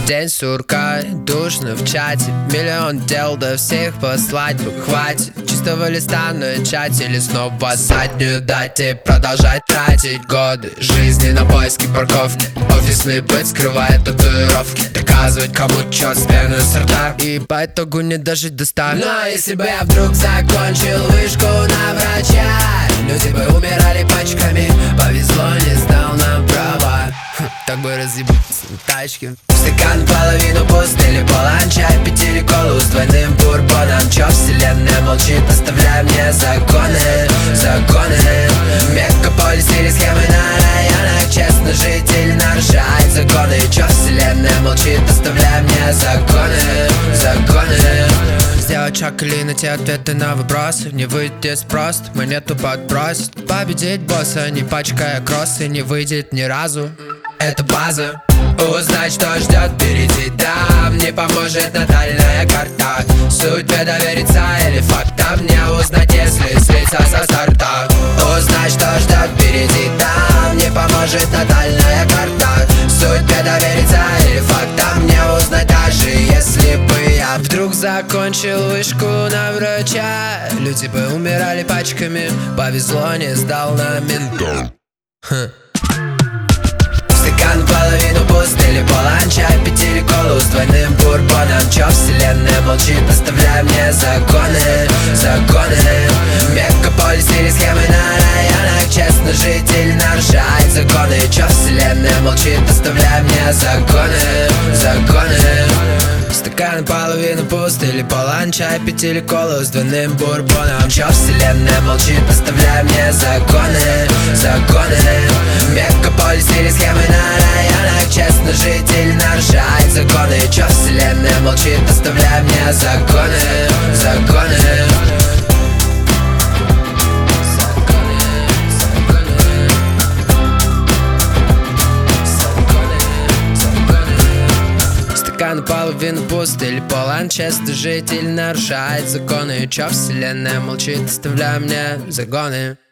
День сурка, душно в чате, миллион дел, до всех послать бы хватит. Чистого листа начать или снова заднюю дать и продолжать тратить годы жизни на поиски парковки. Офисный быт скрывает татуировки, доказывать кому чё с пеной с рта и по итогу не дожить до 100. Но если бы я вдруг закончил вышку на врача, люди бы умирали пачками, повезло, не сдал нам права. Так бы разъебаться на тачке. Стакан половину пуст или полон, чай, пить или колу с двойным бурбоном. Чё вселенная молчит, оставляя мне законы, законы. Мегаполис или схемы на районах, честно жить или нарушать законы. Чё вселенная молчит, оставляя мне законы, законы. Сделать шаг или найти ответы на вопросы. Не выйдет просто, монету подбросит. Победить босса, не пачкая кроссы, не выйдет ни разу. Это база. Узнать, что ждет впереди, да, мне поможет натальная карта. Судьбе довериться или фактам не узнать, если слиться со старта. Узнать, что ждет впереди, да, мне поможет натальная карта. Судьбе довериться или фактам не узнать, даже если бы я вдруг закончил вышку на врача, люди бы умирали пачками, повезло, не сдал на ментал. Стакан половину пуст или полон, чай, пить или колу с двойным бурбоном. Чё вселенная молчит, оставляя мне законы, законы. Мегаполис или схемы на районах, честно жить или нарушать законы. Чё вселенная молчит, оставляя мне законы, законы. Стакан половину пуст или полон, чай, пить или колу с двойным бурбоном. Чё вселенная молчит, оставляя мне законы, законы. Мегаполис или схемы на районах, честно жить или нарушать законы. Чё вселенная молчит, оставляя мне законы, законы. Наполовину пуст или полон, честно жить или нарушать законы. Чё вселенная молчит, оставляя мне загоны.